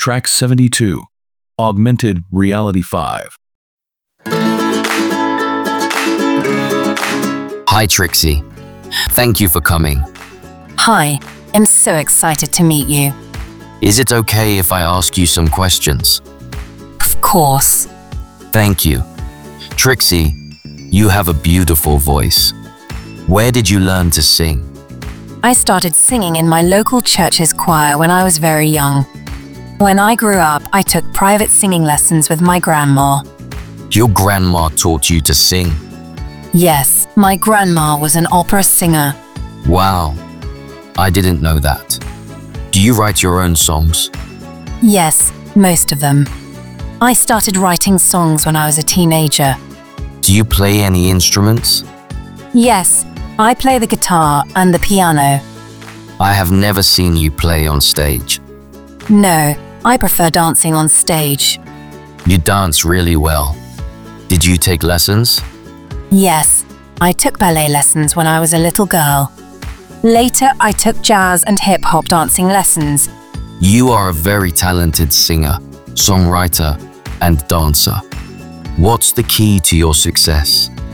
Track 72, Augmented Reality 5. Hi, Trixie. Thank you for coming. Hi, I'm so excited to meet you. Is it okay if I ask you some questions? Of course. Thank you. Trixie, you have a beautiful voice. Where did you learn to sing? I started singing in my local church's choir when I was very young. When I grew up, I took private singing lessons with my grandma. Your grandma taught you to sing? Yes, my grandma was an opera singer. Wow, I didn't know that. Do you write your own songs? Yes, most of them. I started writing songs when I was a teenager. Do you play any instruments? Yes, I play the guitar and the piano. I have never seen you play on stage. No, I prefer dancing on stage. You dance really well. Did you take lessons? Yes, I took ballet lessons when I was a little girl. Later, I took jazz and hip-hop dancing lessons. You are a very talented singer, songwriter, and dancer. What's the key to your success?